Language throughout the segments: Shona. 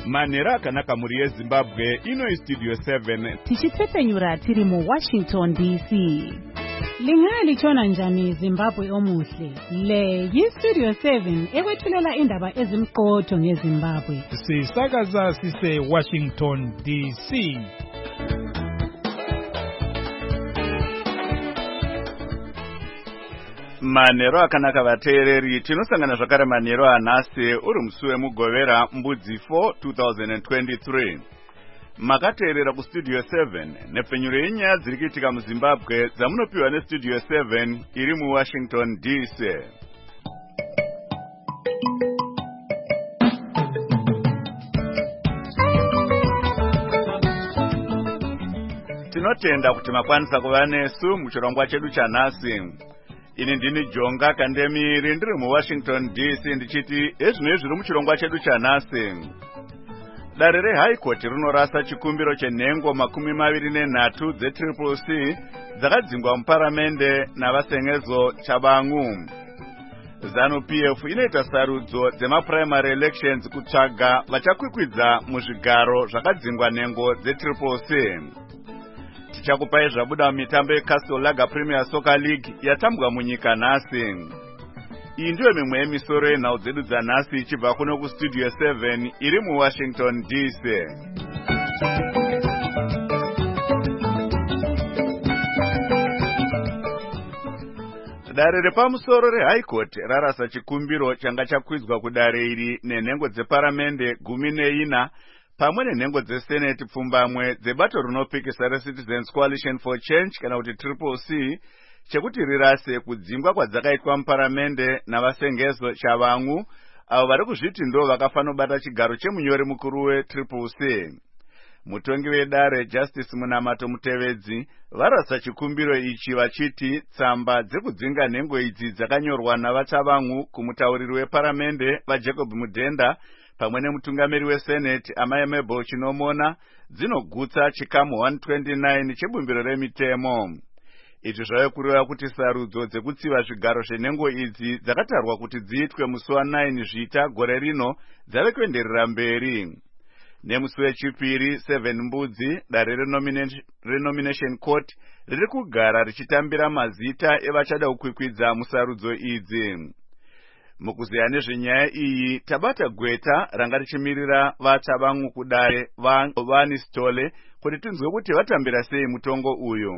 Manera akanaka muri yeZimbabwe ino Studio 7 tichitsepenyura tiri mu Washington DC. Lingali chona njani Zimbabwe omuhle. Le yi-Studio 7 ekwethulela indaba ezimqotho ngeZimbabwe. Sisakaza sise Washington DC. Manero akanaka vateereri, tinosangana zvakare manero anhasi uri musi wemugovera mbudzi 4 2023. Makateerera kuStudio 7 nepfenyuro yenyaya dziri kuitika muZimbabwe dzamunopiwa neStudio 7 iri muWashington DC. Tinotenda kuti makwanisa kuva nesu muchirongwa chedu chanhasi. Ini ndini Jonga Kandemiri ndiri muWashington DC ndichiti ezvino zviri muchirongwa chedu chanhasi. Dare reHigh Court rinorasa chikumbiro chenhengo 23 dzeCCC dzakadzingwa muparamende navasengezo Chabangu. ZANU-PF inoita sarudzo dzemaprimary elections kutsvaga vachakwikwidza muzvigaro zvakadzingwa nhengo dzeCCC. Tichakupai zvabuda mitambo yeCastle Lager Premier Soccer League yatambwa munyika nhasi. Iyi ndiyo mimwe yemisoro yenhau dzedu dzanhasi ichibva kuno kuStudio 7 iri muWashington DC. Dare repamusoro reHigh Court rarasa chikumbiro changa chakwidzwa kudare iri nenhengo dzeparamende 14 pamwe nenhengo dzeSenate pfumbamwe dzebato rinopikisa reCitizens Coalition for Change kana kuti CCC chekuti rirase kudzingwa kwadzakaitwa muparamende navasengezo Chabangu avo vari kuzviti ndo vakafanobata chigaro chemunyori mukuru weCCC. Mutongi wedare Justice Munamato Mutevedzi varasa chikumbiro ichi vachiti tsamba dzekudzinga nhengo idzi dzakanyorwa navaChabangu kumutauriri weparamende vaJacob Mudhenda pamwe nemutungamiri weSenate Amai Mabel Chinomona dzinogutsa chikamu 129 chebumbiro remitemo. Izvi zvave kureva kuti sarudzo dzekutsiva zvigaro zvenhengo idzi dzakatarwa kuti dziitwe musi wa9 Zvita gore rino dzave kuenderera mberi. Nemusi wechipiri 7 Mbudzi dare renomination court riri kugara richitambira mazita evachada kukwikwidza musarudzo idzi. Mukuziya nezvenyaya iyi tabata gweta ranga richimirira vaChabangu kudare Vani Stole kuti tinzwe kuti vatambira sei mutongo uyu.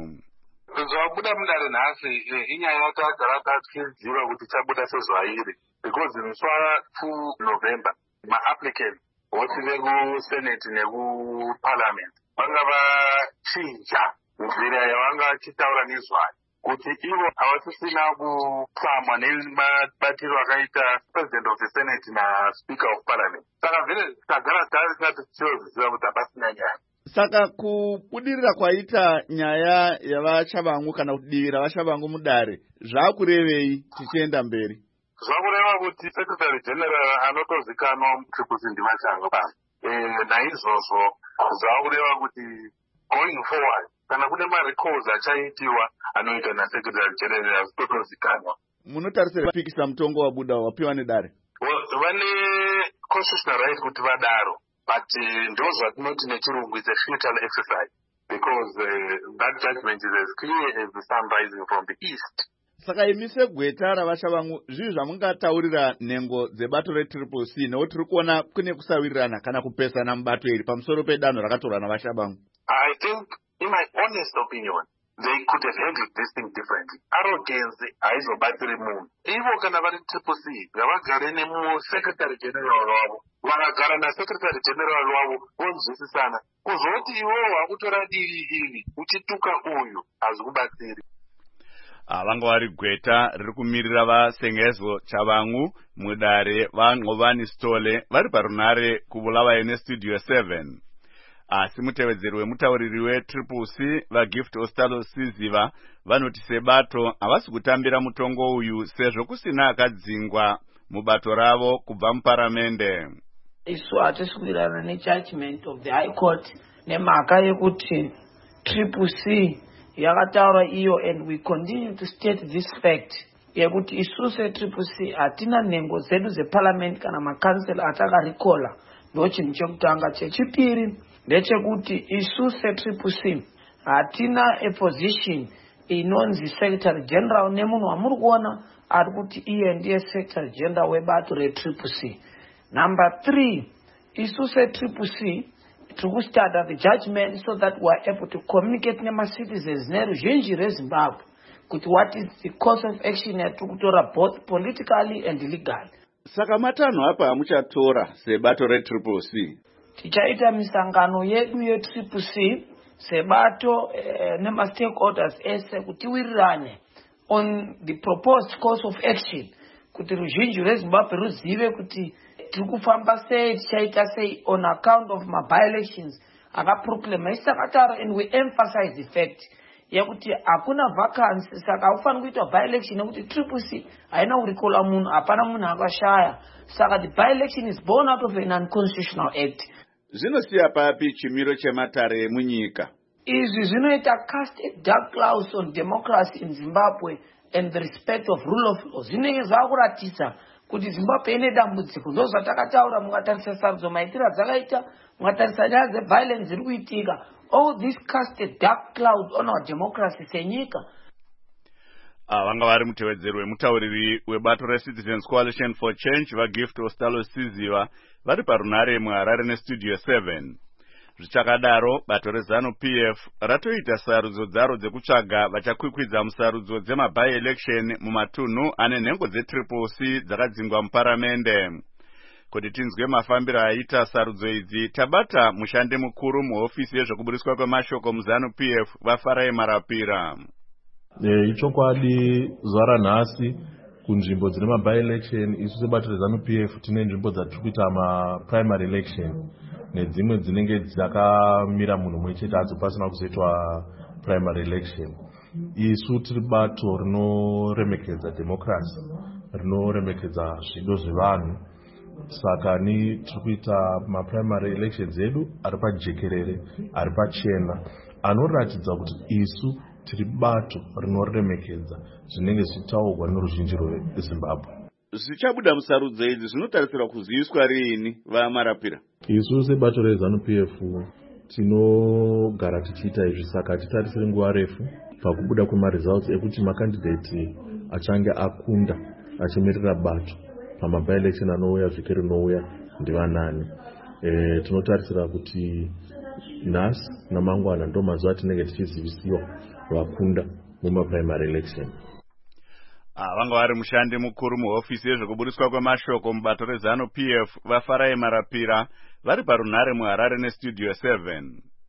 Zvabuda mudare nhasi inyaya yatagara tichiziva kuti chabuda sezvairi because musi wa2 November ma-applicants vose vekuSenate nekuParliament vanga vachinja nzira yavanga vachitaura nezvayo kuti ivo havasisina kutsamwa nemabatiro akaita President of the Senate naSpeaker of Parliament. Saka vhele tagara tarisati tichiziva kuti hapasina nyaya. Saka kubudirira kwaita nyaya yavaChabangu kana kuti divi ravaChabangu mudare zvakurevei tichienda mberi? Zvakureva kuti Secretary General anotozikanwa muCCC ndivaChangu basi. Naizvozvo zvakureva kuti going forward kana kune marecalls achaitiwa anoitwa naSecretary General azitotozikanwa. Munotarisira kupikisa mutongo wabuda wapiwa nedare? Vane constitutional right kuti vadaro, but ndo zvatinoti nechirungu is a futile exercise because that judgment is as clear as the sun rising from the east. Saka imise gweta ravaChabangu zvinhu zvamungataurira nhengo dzebato reCCC nekuti tiri kuona kune kusawirirana kana kupesana mubato iri pamusoro pedanho rakatorwa navaChabangu? I think, in my honest opinion, they could have handled this thing differently. Arrogance haizobatsiri munhu. Ivo kana vari CCC ngavagare nemuSecretary General wavo, vakagara naSecretary General wavo vonzwisisana. Kuzoti ivowo vakutora divi iri uchituka uyu hazvikubatsiri. Vanga vari gweta riri kumirira vasengezo Chabangu mudare vaNgovani Stole vari parunare kuvulawa neStudio 7. Asi mutevedzeri wemutauriri weCCC vaGift Ostalo Siziva vanoti sebato havasi kutambira mutongo uyu sezvo kusina akadzingwa mubato ravo kubva muparamende. Isu hatiswirirana nejudgment of the High Court nemhaka yekuti CCC yakataura iyo, and we continue to state this fact yekuti isu seCCC hatina nhengo zedu zeparliament kana makansela atakarikola ndochinhu chekutanga. Chechipiri ndechekuti isu seTCC hatina a position inonzi secretary general nemunhu wamuri kuona ari kuti iye ndiye secretary general webato reTCC. Number 3, isu seTCC tiri kustudy the judgment so that we are able to communicate nemacitizens neruzhinji rweZimbabwe kuti what is the course of action yatiri kutora both politically and legally. Saka matanho apa amuchatora sebato reTCC? Tichaita misangano yedu yeTCC sebato nema-stakeholders ese kuti wirirane on the proposed course of action kuti ruzhinji rweZimbabwe ruzive kuti tiri kufamba sei, tichaita sei on account of by-elections akaproclama. Isakataro, and we emphasize the fact yekuti hakuna vacancy, saka haufaniri kuita by-election nekuti TCC haina kurikola munhu, hapana munhu akashaya. Saka the by-election is born out of an unconstitutional act. Zvinosiya papi chimiro chematare munyika? Izvi zvinoita cast a dark cloud on democracy in Zimbabwe and the respect of rule of law. Zvinenge zvakuratidza kuti Zimbabwe ine dambudziko. Ndozvatakataura mukatarisa sarudzo maitiro dzakaita, mukatarisa nyaya dzeviolence dziri kuitika. All this cast a dark cloud on our democracy senyika. Vanga vari mutevedzeri wemutauriri webato reCitizens Coalition for Change vaGift Ostalo Siziva vari parunare muHarare neStudio 7. Zvichakadaro, bato reZANU-PF ratoita sarudzo dzaro dzekutsvaga vachakwikwidza musarudzo dzema-by-election mumatunhu ane nhengo dzeTCC dzakadzingwa muparamende. Kuti tinzwe mafambiro aita sarudzo idzi, tabata mushandi mukuru muhofisi yezvekuburiswa kwemashoko muZANU-PF vaFarai Marapira. Ichokwadi zuva ranhasi kunzvimbo dzine by-election, isu sebato reZANU-PF tine nzvimbo dzatiri kuita primary election nedzimwe dzinenge dzakamira munhu mumwe chete hadzo pasina kuzoitwa primary election. Isu tiri bato rinoremekedza democracy, rinoremekedza zvido zvevanhu. Saka ni tiri kuita primary elections edu ari pajekerere, ari pachena, anoratidza kuti isu tiri bato rinoremekedza zvinenge zvichitaurwa noruzhinji rweZimbabwe. Zvichabuda musarudzo idzi zvinotarisirwa kuziviswa riini vaMarapira? Isu sebato reZANU-PF tinogara tichiita izvi, saka titarisire nguva refu pakubuda kwemaresults ekuti makandidate achange akunda achimirira bato pama-by-election anouya vhiki rinouya ndivanani. Tinotarisira kuti nhasi namangwana ndo mazuva atinenge tichizivisiwa vakunda mumaprimary election. Vanga vari mushandi mukuru muhofisi yezvekuburiswa kwemashoko mubato reZANU-PF vaFarai Marapira vari parunare muHarare neStudio 7.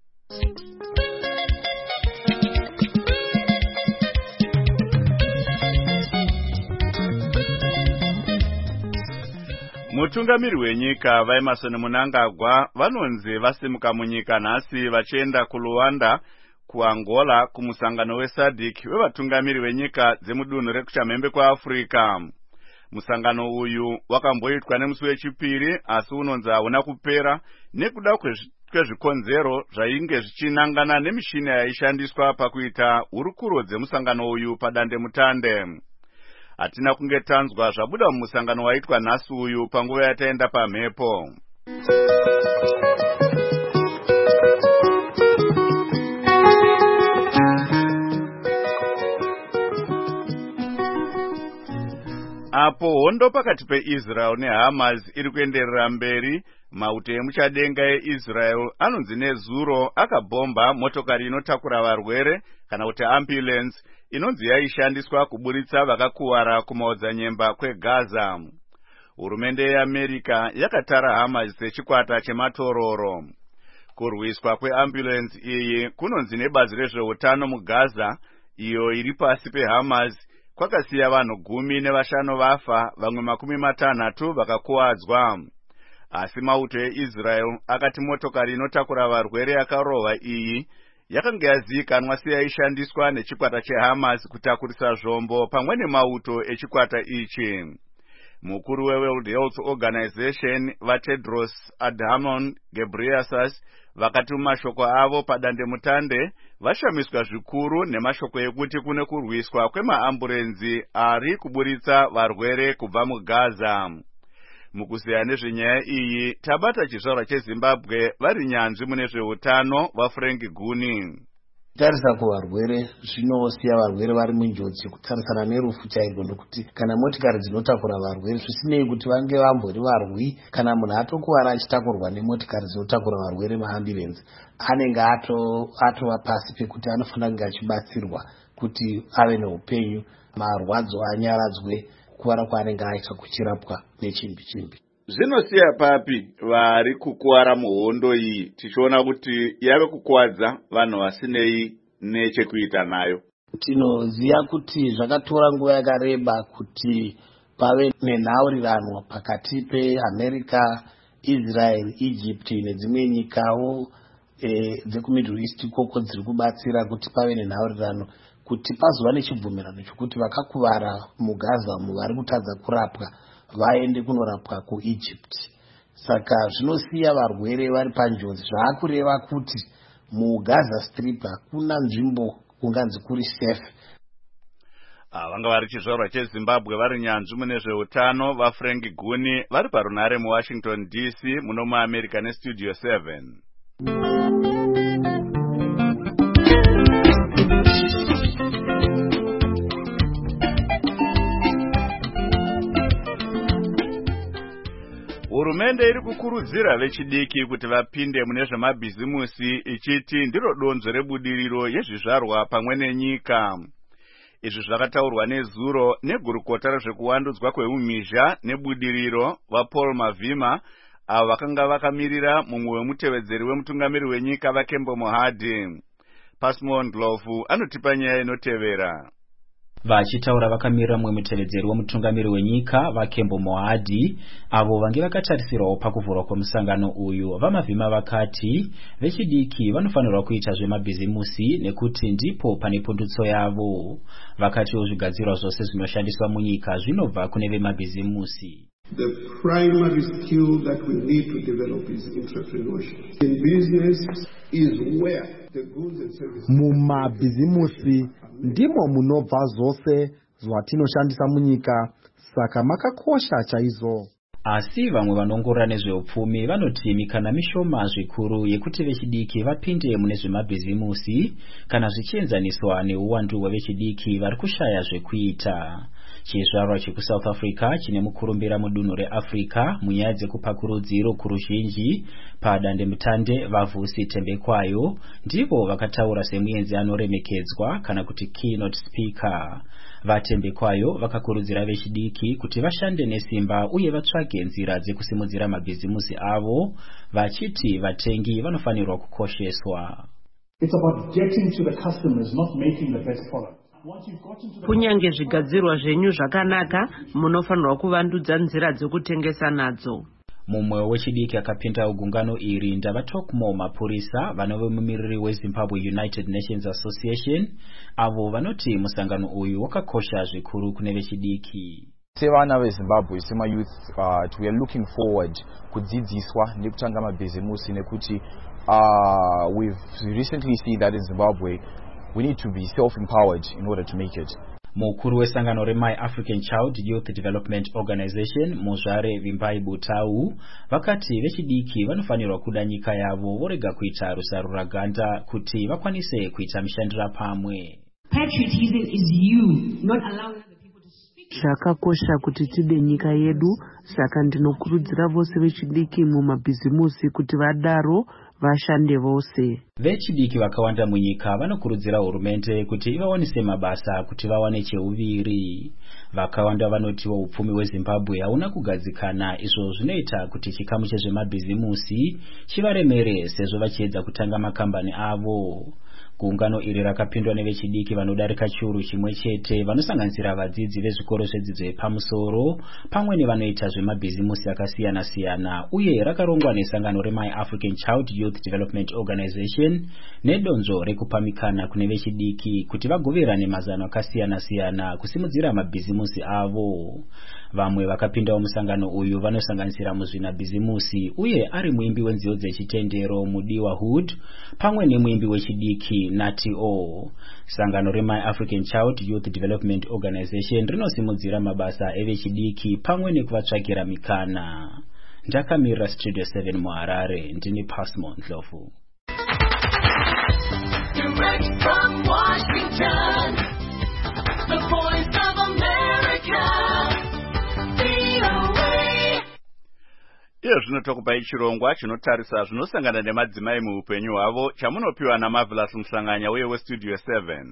Mutungamiri wenyika vaEmmerson Mnangagwa vanonzi vasimuka munyika nhasi vachienda kuRwanda, kuAngola kumusangano weSADC wevatungamiri venyika dzemudunhu rekuchamhembe kwaAfrica. Musangano uyu wakamboitwa nemusi wechipiri asi unonzi hauna kupera nekuda kwezvikonzero zvainge zvichinangana nemishini yaishandiswa pakuita hurukuro dzemusangano uyu padandemutande. Hatina kunge tanzwa zvabuda mumusangano waitwa nhasi uyu panguva yataenda pamhepo. Apo hondo pakati peIsrael neHamas iri kuenderera mberi, mauto emuchadenga eIsrael anonzi nezuro akabhomba motokari inotakura varwere kana kuti ambulance inonzi yaishandiswa kuburitsa vakakuwara kumaodzanyemba kweGaza. Hurumende yeAmerica yakatara Hamas sechikwata chematororo. Kurwiswa kweambulance iyi kunonzi nebazi rezveutano muGaza, iyo iri pasi peHamas, kwakasiya vanhu 15 vafa, vamwe 60 vakakuwadzwa. Asi mauto eIsrael akati motokari inotakura varwere yakarohwa iyi yakanga yazivikanwa seyaishandiswa nechikwata cheHamas kutakurisa zvombo pamwe nemauto echikwata ichi. Mukuru weWorld Health Organization vaTedros Adhanom Ghebreyesus vakati mumashoko avo padandemutande vashamiswa zvikuru nemashoko ekuti kune kurwiswa kwemaamburenzi ari kuburitsa varwere kubva muGaza. Mukuzeya nezvenyaya iyi tabata chizvarwa cheZimbabwe vari nyanzvi mune zveutano vaFrank Guni. Tarisa kuvarwere zvinosiya varwere vari munjodzi kutarisana nerufu chairwo, ndokuti kana motikari dzinotakura varwere zvisinei kuti vange vambori varwi, kana munhu atokuvara achitakurwa nemotikari dzinotakura varwere maambulenzi, anenge atova pasi pekuti anofanira kunge achibatsirwa kuti ave neupenyu, marwadzo anyaradzwe, kuvara kwaanenge aita kuchirapwa nechimbi. Zvinosiya papi vari kukuwara muhondo iyi tichiona kuti yave kukuwadza vanhu vasinei nechekuita nayo? Tinoziva kuti zvakatora nguva yakareba kuti pave nenhaurirano pakati peAmerica, Israel, Egypt nedzimwe nyikawo dzekuMiddle East ikoko dziri kubatsira kuti pave nenhaurirano kuti pazova nechibvumirano chokuti vakakuvara muGaza vari kutadza kurapwa vaende kunorapwa kuEgypt. Saka zvinosiya varwere vari panjodzi, zvaakureva kuti muGaza Strip hakuna nzvimbo kunganzi kuri safe. Vanga vari chizvarwa cheZimbabwe vari nyanzvi mune zveutano vaFrank Guni vari parunhare muWashington DC muno muAmerica neStudio 7. Hurumende iri kukurudzira vechidiki kuti vapinde mune zvemabhizimusi ichiti ndiro donzvo rebudiriro yezvizvarwa pamwe nenyika. Izvi zvakataurwa nezuro negurukota rezvekuwandudzwa kweumhizha nebudiriro vaPaul Mavhima, avo vakanga vakamirira mumwe wemutevedzeri wemutungamiri wenyika vaKembo Mohadi. Pasmon Ndlovu anotipa nyaya inotevera. Vachitaura vakamirira mumwe mutevedzeri wemutungamiri wenyika vaKembo Mohadi, avo vange vakatarisirwawo pakuvhurwa kwemusangano uyu, vaMavhima vakati vechidiki vanofanirwa kuita zvemabhizimusi nekuti ndipo pane pundutso yavo. Vakatiwo zvigadzirwa zvose zvinoshandiswa munyika zvinobva kune vemabhizimusi. The primary skill that we need to develop is entrepreneurship. In business is where the goods and services. Mumabhizimusi ndimo munobva zvose zvatinoshandisa munyika, saka makakosha chaizvo. Asi vamwe vanongorora nezveupfumi vanoti mikana mishoma zvikuru yekuti vechidiki vapinde mune zvemabhizimusi kana zvichienzaniswa neuwandu hwevechidiki vari kushaya zvekuita. Chizvarwa chekuSouth Africa chine mukurumbira mudunhu reAfrica munyaya dzekupa kurudziro kuruzhinji padandemutande vaVusi Thembekwayo ndivo vakataura semuenzi anoremekedzwa kana kuti keynote speaker. VaThembekwayo vakakurudzira vechidiki kuti vashande nesimba uye vatsvage nzira dzekusimudzira mabhizimusi avo, vachiti vatengi vanofanirwa kukosheswa. It's about getting to the customers, not making the best product. Kunyange zvigadzirwa zvenyu zvakanaka, munofanirwa kuvandudza nzira dzekutengesa nadzo. Mumwe wechidiki akapinda gungano iri ndavaTokmo Mapurisa vanove mumiriri weZimbabwe United Nations Association, avo vanoti musangano uyu wakakosha zvikuru kune vechidiki. Sevana veZimbabwe sema youth we are looking forward kudzidziswa nekutanga mabhizimusi nekuti we've recently seen that in Zimbabwe we need to be self-empowered in order to make it. Mukuru wesangano reMy African Child Youth Development Organization Muzvare Vimbai Butau vakati vechidiki vanofanirwa kuda nyika yavo vorega kuita rusarura ganda kuti vakwanise kuita mishandira pamwe. Patriotism is you not allowing other people to speak. Zvakakosha kuti tide nyika yedu, saka ndinokurudzira vose vechidiki mumabhizimusi kuti vadaro vashande vose. Vechidiki vakawanda munyika vanokurudzira hurumende kuti ivawanise mabasa kuti vawane cheuviri. Vakawanda vanotiwa upfumi hweZimbabwe hauna kugadzikana, izvo zvinoita kuti chikamu chezvemabhizimusi chivaremere sezvo vachiedza kutanga makambani avo. Gungano iri rakapindwa nevechidiki vanodarika chiuru chimwe chete vanosanganisira vadzidzi vezvikoro zvedzidzo yepamusoro pamwe nevanoita zvemabhizimusi akasiyana siyana, uye rakarongwa nesangano reMy African Child Youth Development Organization nedonzvo rekupamikana kune vechidiki kuti vagoverane mazano akasiyana siyana kusimudzira mabhizimusi avo. Vamwe vakapindawo musangano uyu vanosanganisira muzvina bhizimusi uye ari muimbi wenziyo dzechitendero Mudiwa Hood pamwe nemuimbi wechidiki NATO. Sangano rema African Child Youth Development Organization rinosimudzira mabasa evechidiki pamwe nekuvatsvakira mikana. Ndakamira Studio 7 muHarare, ndini Pasmo Ndlovu. Direct from Washington, the voice of America, VOA. Iyo zvinotokupai chirongwa chinotarisa zvinosangana nemadzimai muupenyu hwavo chamunopiwa naMarvelous Mhlanganya uye weStudio 7.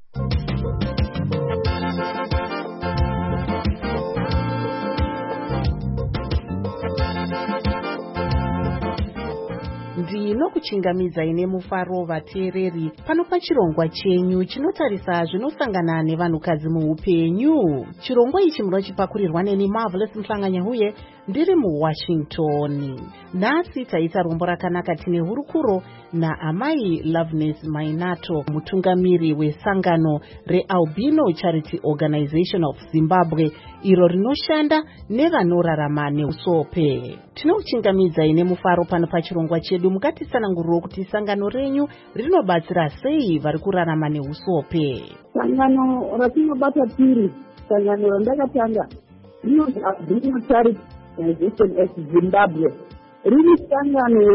Ndinokuchingamidza ine mufaro vateereri pano pachirongwa chenyu chinotarisa zvinosangana nevanhukadzi muupenyu. Chirongwa ichi munochipakurirwa neni Marvelous Mhlanganya uye ndiri muWashington. Nhasi taita rombo rakanaka tine hurukuro naamai Loveness Mainato, mutungamiri wesangano reAlbino Charity Organization of Zimbabwe, iro rinoshanda nevanorarama neusope. Tinokuchingamidza ine mufaro pano pachirongwa chedu. Mukatisananguriro kuti sangano renyu rinobatsira sei vari kurarama neusope. Sangano ratinobata tiri, sangano randakatanga rinonzi Albino Charity Organization of Zimbabwe. Riri sangano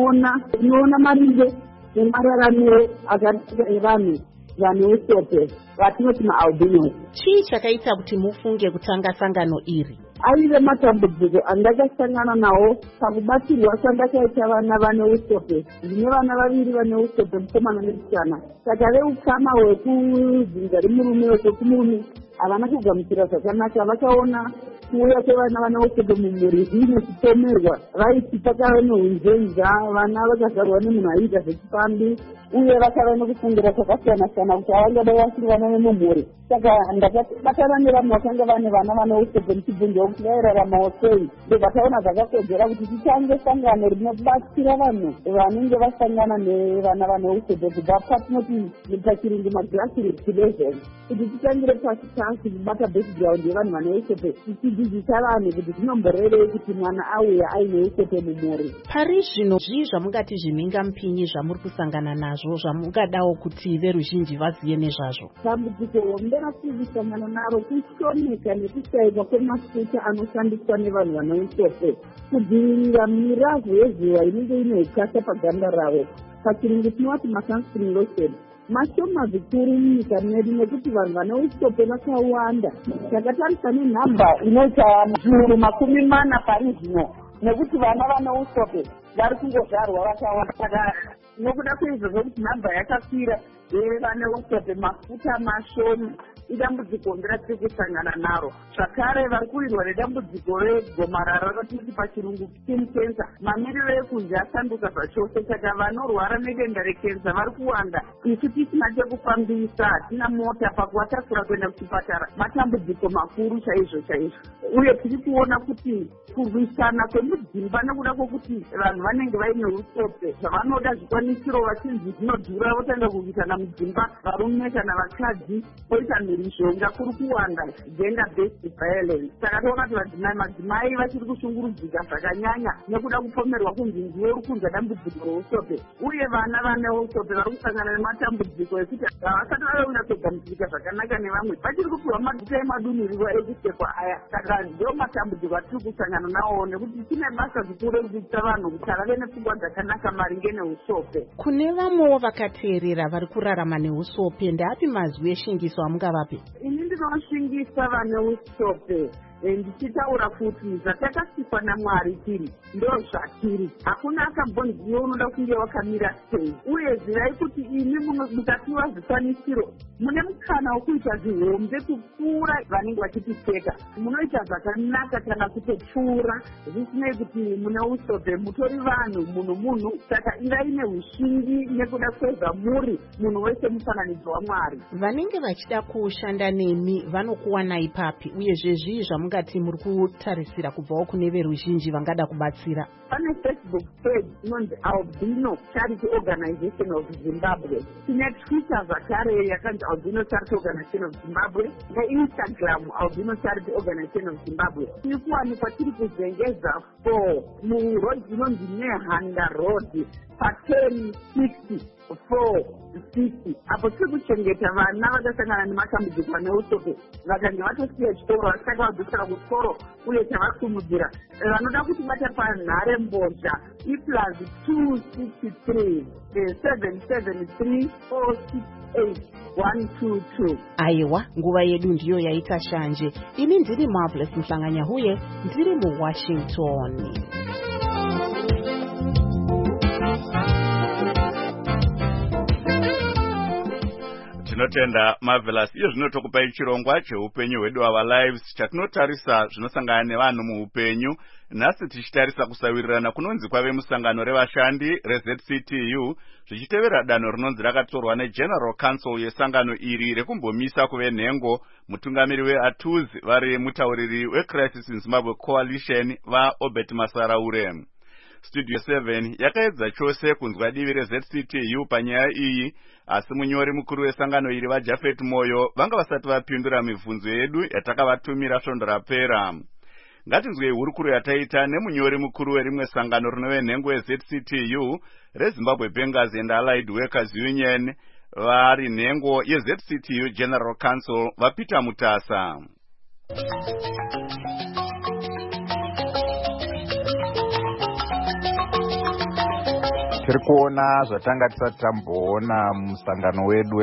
rinoona maringe nemararamiro akaita evanhu vaneusope vatinoti maAlbinos. Chii chakaita kuti mufunge kutanga sangano iri? Aive matambudziko andakasangana nawo pakubatsirwa kwandakaita vana vaneusope. Ndine vana vaviri vaneusope, mukomana nemusikana. Saka veukama hwekuzinza remurume wekumurume havana kugamuchira zvakanaka. Vakaona kuuya kwevana vaneusope mumhuri zvinechipomerwa, vaiti pakava neunzenza, vana vakazarwa nemunhu aiita zvechipambi, uye vakava nekufungira zvakasiyana-siyana kuti havangada vasiri vana vemumhuri. Saka ndakabatana nevanhu vakanga vane vana vaneusope ndichibvunzwa kuti vairaramawo sei. Ndobvataona zvakakodzera kuti titange sangano rinobatsira vanhu vanenge vasangana nevana vaneusope kubva patinoti pachirungu magrassroots level, kuti titangire pasi pasi kubata background yevanhu vaneusope, tichidzidzisa vanhu kuti zvinomborevei kuti mwana auya aineusope mumhuri. Pari zvino zvii zvamungati zvimhingamupinyi zvamuri kusangana nazvo zvamungadawo kuti veruzhinji vazive nezvazvo? Dambudziko nderasangana naro kushomeka nekushaikwa kwemafuta anoshandiswa nevanhu vaneusope kudzivirira miravhu yezuva inenge ine ukasha paganda ravo. Pachirungu tinoti masunscreen lotion. Mashoma zvikuru munyika medu nekuti vanhu vaneusope vakawanda. Takatarisa nenhamba inoita zviuru 40 pari zvino, nekuti vana vaneusope vari kungozvarwa vakawanda. Nokuda kwaizvozvo kuti nhamba yakakwira yevaneusope mafuta mashoma idambudziko nderatiri kusangana naro. Zvakare vari kuwirwa nedambudziko regomarara ratinoti pachirungu skin cancer. Mamiriro ekunze asanduka zvachose, saka vanorwara nedenda rekenza vari kuwanda. Isu tisina chekufambisa, hatina mota, pakuvatakura kuenda kuchipatara matambudziko makuru chaizvo chaizvo. Uye tiri kuona kuti kurwisana kwemudzimba nekuda kwokuti vanhu vanenge vaine usope zvavanoda zvikwanisiro vachinzi zvinodhura, votanga kuitana mudzimba, varume kana vakadzi, poita mhirizhonga kuri kuwanda, gender based violence. Saka toona kuti madzimai vachiri kushungurudzika zvakanyanya nekuda kupomerwa kunzi ndiwe uri kunza dambudziko reusope. Uye vana vaneusope vari kusangana nematambudziko ekuti havasati vave kunatsogamuchirika zvakanaka nevamwe, vachiri kupiwa maguta emadunhuriro ekusekwa aya. Saka ndo matambudziko atiri kusangana nawo, nekuti tine basa zikuru rekudzidzisa vanhu kuti vave nepfungwa dzakanaka maringe neusope. Kune vamwewo vakateerera vari kurarama neusope, ndeapi mazwi eshingiso amungavape? Ini ndinoshingisa vaneusope ndichitaura kuti zvatakasikwa naMwari tiri ndo zvatiri. Hakuna akambonziva unoda kunge wakamira sei. Uye zirai kuti imi mukapiwa zvikwanisiro mune mukana wokuita zvihombe kupfuura vanenge vachitipfeka. Munoita zvakanaka kana kutopfuura, zvisinei kuti muneusope mutori vanhu, munhu. Saka ivai neushingi nekuda kwezva muri munhu wese mufananidzo waMwari. Vanenge vachida kushanda nemi vanokuwanai papi, uye zvezvii zvamungati muri kutarisira kubvawo kune veruzhinji vangada kubatsira? Pane Facebook page inonzi Albino Charity Organization of Zimbabwe. Tine Twitter zvakare yakanzi Albino Charity Organization of Zimbabwe, neInstagram Albino Charity Organization of Zimbabwe. Tiri kuwanikwa tiri kuzengeza 4 muroad inonzi Nehanda Road pa 1060 460 apo tiri kuchengeta vana vakasangana nematambudziko neusope vakange vatosiya chikoro vasitaka vadzosera kuchikoro uye tavasumudzira vanoda kuti bata panhare mbozha iplus 263 773 468 aiwa nguva yedu ndiyo yaita shanje. Ini ndiri Marvelous Mhlanganyahuye, ndiri muWashington. Tinotenda Marvelous. Iyo zvinotokupai chirongwa cheupenyu hwedu Our Lives chatinotarisa zvinosangana nevanhu muupenyu. Nhasi tichitarisa kusawirirana kunonzi kwave musangano revashandi reZCTU zvichitevera danho rinonzi rakatorwa neGeneral Council yesangano iri rekumbomisa kuve nhengo mutungamiri weATUZ vari mutauriri weCrisis in Zimbabwe Coalition vaObert Masaraure. Studio 7 yakaedza chose kunzwa divi reZCTU panyaya iyi, asi munyori mukuru wesangano iri vaJafet Moyo vanga vasati vapindura mibvunzo yedu yatakavatumira svondo rapera. Ngatinzwei hurukuro yataita nemunyori mukuru werimwe sangano rinove nhengo yeZCTU reZimbabwe Bankers and Allied Workers Union vari nhengo yeZCTU General Council vaPeter Mutasa. Tiri kuona zvatanga tisati tamboona musangano wedu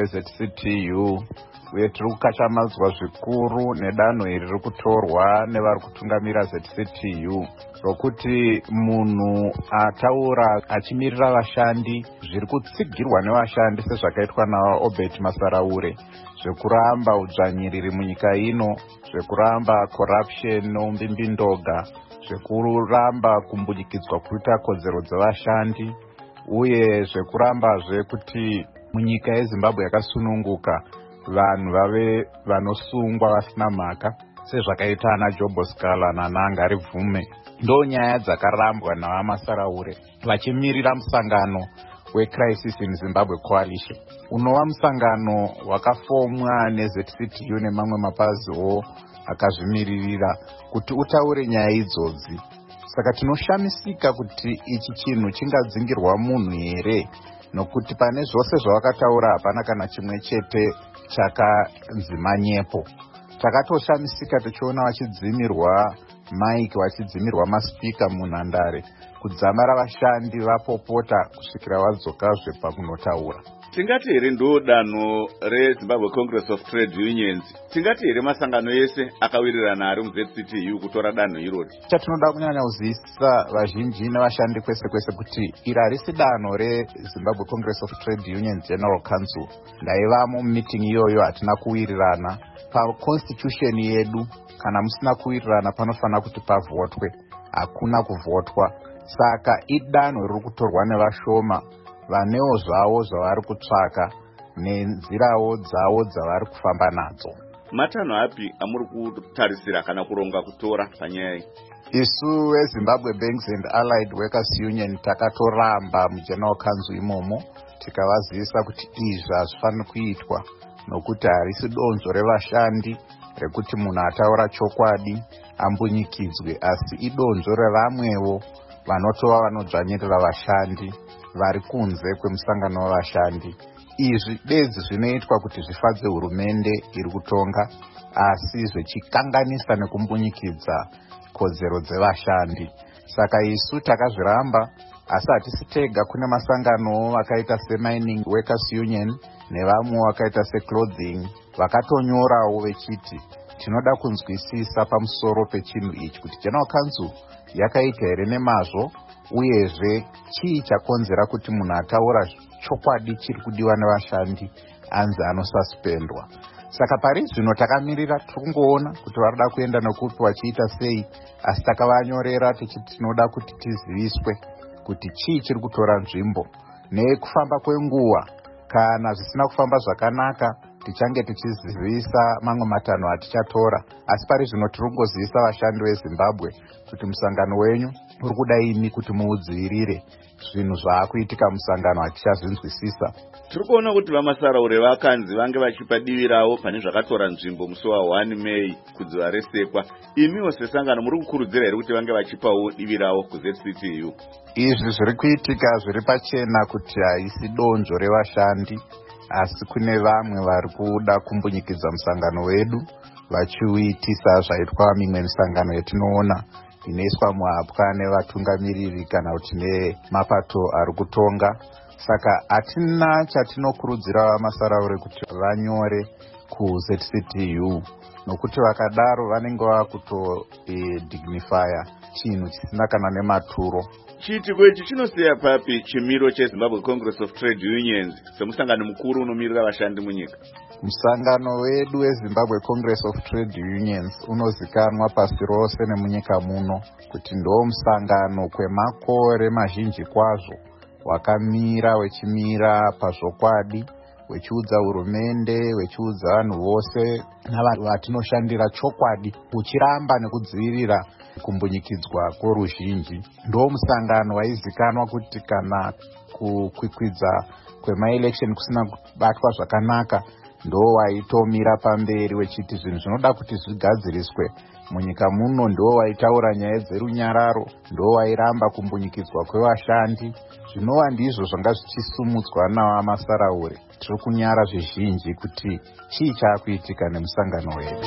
weZCTU uye tiri kukachamadzwa zvikuru nedanho iri riri kutorwa nevari kutungamira ZCTU rokuti munhu ataura achimirira vashandi zviri kutsigirwa nevashandi sezvakaitwa naObert Masaraure zvekuramba udzvanyiriri munyika ino, zvekuramba corruption noumbimbindoga, zvekuramba kumbudikidzwa kuita kodzero dzevashandi uye zvekurambazve kuti munyika yeZimbabwe yakasununguka vanhu vave vanosungwa vasina mhaka sezvakaita ana Jobo Scala naNangari Bvume. Ndo nyaya dzakarambwa navaMasaraure vachimirira musangano weCrisis in Zimbabwe Coalition unova musangano wakafomwa neZCTU nemamwe mapaziwo akazvimiririra kuti utaure nyaya idzodzi. Saka tinoshamisika kuti ichi chinhu chingadzingirwa munhu here, nokuti pane zvose zvavakataura hapana kana chimwe chete chakanzima nyepo. Takatoshamisika tichiona vachidzimirwa mike, vachidzimirwa maspika munhandare kudzamara vashandi vapopota kusvikira vadzokazve pakunotaura. Tingati here ndo danho reZimbabwe Congress of Trade Unions, tingati here masangano ese akawirirana ari muZCTU kutora danho irori. Chatinoda kunyanya kuzivisa vazhinji nevashandi kwese kwese kuti iri harisi danho reZimbabwe Congress of Trade Unions General Council. Ndaivamo mumeeting iyoyo, hatina kuwirirana. PaConstitution yedu kana musina kuwirirana panofanira kuti pavhotwe, hakuna kuvhotwa. Saka idanho riri kutorwa nevashoma vanewo zvavo zvavari kutsvaka nenzirawo dzavo dzavari kufamba nadzo. Matanho api amuri kutarisira kana kuronga kutora panyaya iyi? Isu weZimbabwe Banks and Allied Workers Union takatoramba muGeneral Council imomo tikavazivisa kuti izvi hazvifaniri kuitwa, nokuti harisi donzvo revashandi rekuti munhu ataura chokwadi ambunyikidzwe, asi idonzvo revamwewo vanotova vanodzvanyirira vashandi vari kunze kwemusangano wavashandi. Izvi bedzi zvinoitwa kuti zvifadze hurumende iri kutonga, asi zvichikanganisa nekumbunyikidza kodzero dzevashandi. Saka isu takazviramba, asi hatisi tega. Kune masangano vakaita seMining Workers Union nevamwe vakaita seClothing vakatonyorawo vechiti tinoda kunzwisisa pamusoro pechinhu ichi kuti General Council yakaita here nemazvo, uyezve chii chakonzera kuti munhu ataura chokwadi chiri kudiwa nevashandi anzi anosuspendwa. Saka pari zvino takamirira tikungoona kuti varida kuenda nekupi vachiita sei, asi takavanyorera tichiti tinoda kuti tiziviswe kuti chii chiri kutora nzvimbo. Nekufamba kwenguva kana zvisina kufamba zvakanaka, tichange tichizivisa mamwe matanho atichatora, asi pari zvino tiri kungozivisa vashandi vezimbabwe kuti musangano wenyu uri kuda imi kuti muudzivirire zvinhu zvaakuitika musangano atichazvinzwisisa. Tiri kuona kuti vamasaraure vakanzi vange vachipa divi ravo pane zvakatora nzvimbo musi wa1 Mei kudziva resekwa. Imiwo sesangano muri kukurudzira here kuti vange vachipawo divi ravo kuZCTU? Izvi zviri kuitika zviri pachena kuti haisi donzvo revashandi, asi kune vamwe vari kuda kumbunyikidza musangano wedu vachiuitisa zvaitwa mimwe misangano yatinoona inoiswa muhapwa nevatungamiriri kana kuti nemapato ari kutonga. Saka hatina chatinokurudzira vamasaraure kuti vanyore kuZCTU, nokuti vakadaro vanenge vakuto-dignifya chinhu chisina kana nematuro. Chiitiko ichi chinosiya papi chimiro cheZimbabwe Congress of Trade Unions semusangano mukuru unomirira vashandi munyika? Musangano wedu weZimbabwe Congress of Trade Unions unozikanwa pasi rose nemunyika muno kuti ndo musangano kwemakore mazhinji kwazvo wakamira wechimira pazvokwadi, wechiudza hurumende, wechiudza vanhu vose navatinoshandira chokwadi, uchiramba nekudzivirira kumbunyikidzwa kworuzhinji. Ndo musangano waizikanwa kuti kana kukwikwidza kwemaelection kusina kubatwa zvakanaka, ndo waitomira pamberi wechiti zvinhu zvinoda kuti zvigadziriswe munyika muno, ndo waitaura nyaya dzerunyararo, ndo wairamba kumbunyikidzwa kwevashandi. Zvinova ndizvo zvanga zvichisumudzwa navamasaraure. Tiri kunyara zvizhinji kuti chii chaakuitika nemusangano wedu.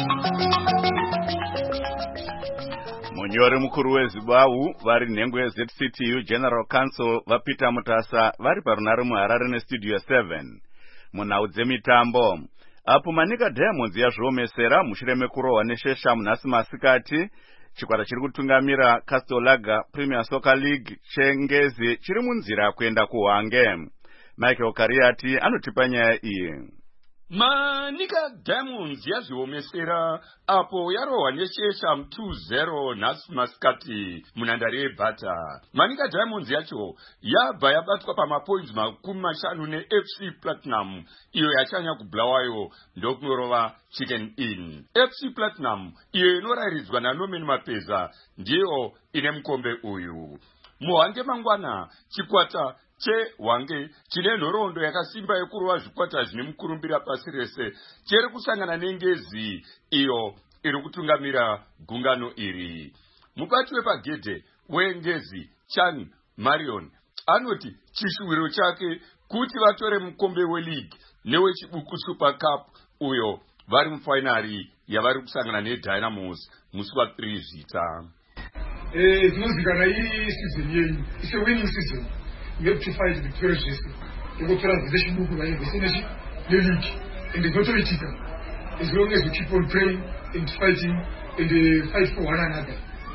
Munyori mukuru weZimbabwe vari nhengo yeZCTU General Council vaPeter Mutasa vari parunare muHarare neStudio 7. Munhau dzemitambo, apo Manika Diamonds yazviomesera mushure mekurohwa neshesha munhasi masikati, chikwata chiri kutungamira Castor Premier Soccer League chengezi chiri munzira kuenda kuHwange. Michael Kariati anotipa nyaya iyi. Manika Diamonds yazviomesera apo yarohwa neshesha 2-0 nhasi masikati munhandare yeBhata. Manika Diamonds yacho yabva yabatwa pamapoints 50 neFC Platinum, iyo yachanya kubulawayo ndokunorova Chicken Inn. FC Platinum, iyo inoraridzwa naNorman Mapeza, ndiyo ine mukombe uyu. Muhwange mangwana, chikwata cheHwange chine nhoroondo yakasimba yekurova zvikwata zvine mukurumbira pasi rese chiri kusangana nengezi iyo iri kutungamira gungano iri. Mubati wepagedhe wengezi Chan Marion anoti chishuwiro chake kuti vatore mukombe weleague newechibuku Super Cup uyo vari mufainari yavari kusangana neDynamos musi wa3 Zita. Zvinozikana iyi season yenyu, it's a winning season. You have to fight victoriously. You go to the chibuku by the league, and it's not political. As long as you keep on praying and fighting and fight for one another.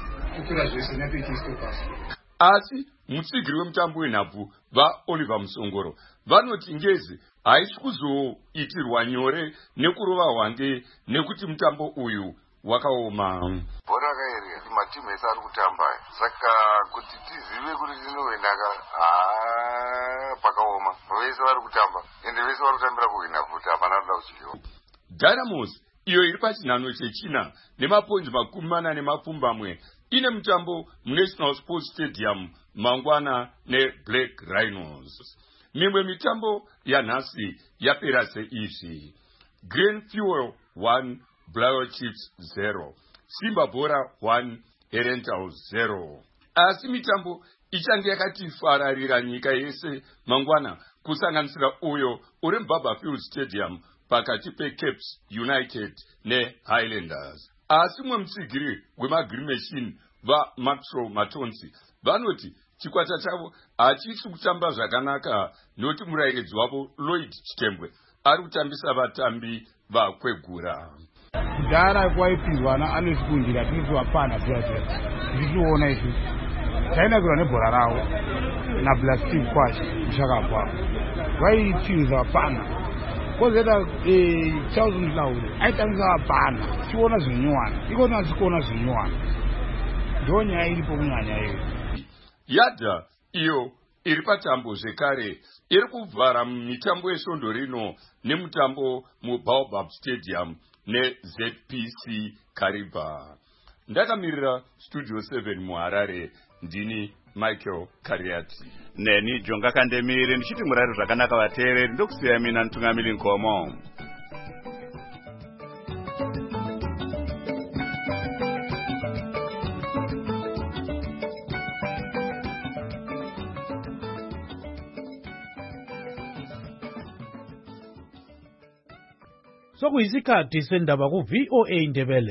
Asi mutsigiri wemutambo wenhabvu vaOliver Musongoro vanoti ngezi haisi kuzoitirwa nyore nekurova Hwange nekuti mutambo uyu wakaoma. Bhora rakaerera matimu ese ari kutamba, saka kuti tizive kuti tinowenaka pakaoma. Vese vari kutamba ende vese vari kutambira kuwina futi, hapana kuda kuchiliwa. Dynamos iyo iri pachinhano chechina nemapoints 40 ine mutambo muNational Sports Stadium mangwana neBlack Rhinos. Mimwe mitambo yanhasi yapera seizvi: Green Fuel 1, Blair Chiefs 0, Simba Bora 1, Herentals 0. Asi mitambo ichange yakati fararira nyika yese mangwana kusanganisira uyo uri muBarberfield Stadium pakati peCapes United neHighlanders. Asi mwe mutsigiri wemaGreen Machine vaMaxwell Matonzi vanoti chikwata chavo hachisi kutamba zvakanaka noti murayiridzi wavo Lloyd Chitembwe ari kutambisa vatambi vakwegura. Kudhara kwaipinzwana anozvikundira tinozovapana zviya ndirichiona izvi tainakirwa nebhora ravo naBlastive kwacho mushakabva vaipinza vapana kozoita Charles Mlauri aitangisa vapana tichiona zvinyuwana ikona asikuona zvinyuwana ndo nyaya iripo kunyanya iyo. Yadha iyo iri patambo zvekare iri kuvhara mitambo yesvondo rino nemutambo mubaobab stadium neZPC Kariba. Ndakamirira studio 7 muHarare, ndini Michael Kariati. Neni Jonga Kandemiri ndichiti murari zvakanaka vateereri, ndokusiya mina Ntungamiri Nkomo. Sokuyisikhathi sendaba ku VOA Ndebele.